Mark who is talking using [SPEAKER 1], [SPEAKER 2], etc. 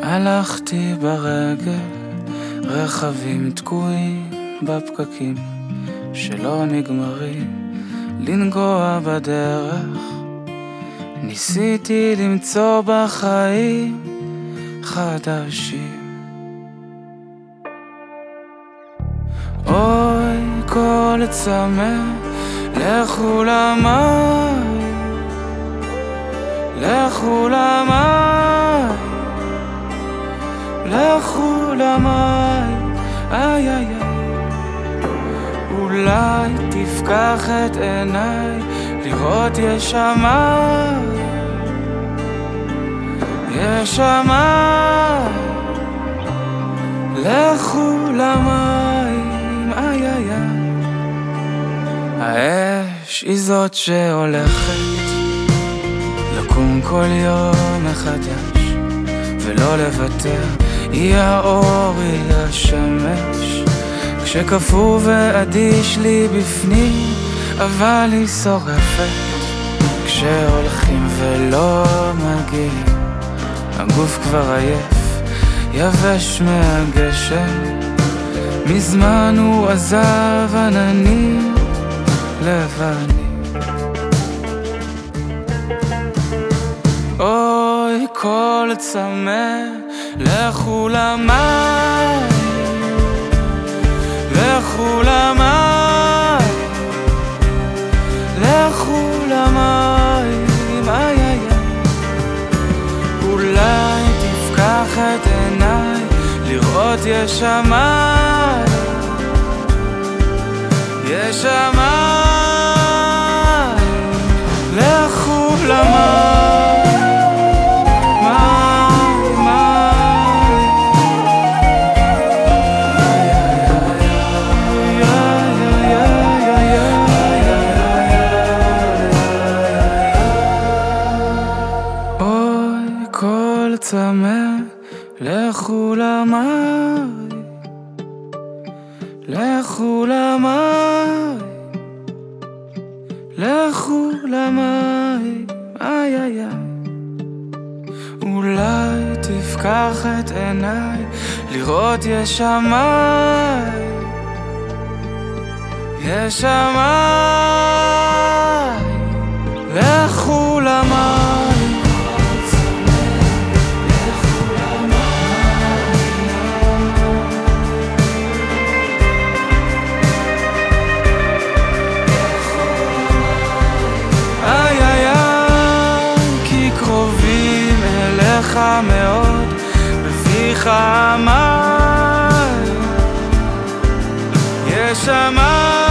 [SPEAKER 1] הלכתי ברגל, רכבים תקועים בפקקים שלא נגמרים, לנגוע בדרך. ניסיתי למצוא בחיים חדשים. אוי כל צמא, לכו למים, לכו למים, לכו למים, איי איי איי. אולי תפקח את עיניי, לראות יש שמים, יש שמים. לכו למים, איי איי איי. האש היא זאת שהולכת לקום כל יום מחדש ולא לוותר, היא האור, היא השמש. כשקפוא ואדיש לי בפנים, אבל היא שורפת. כשהולכים ולא מגיעים, הגוף כבר עייף, יבש מהגשם. מזמן הוא עזב עננים לבנים. אוי כל צמא, לכו למים, לכו למים, לכו למים, איי איי איי. אולי תפקח את עיניי, לראות יש שמים, יש שמים. לכו למים, כל צמא, לכו למים, לכו למים, לכו למים, איי איי איי. אולי תפקח את עיניי, לראות יש שמים, יש שמים. לכו למים, מאוד בפיך המים, יש שמים.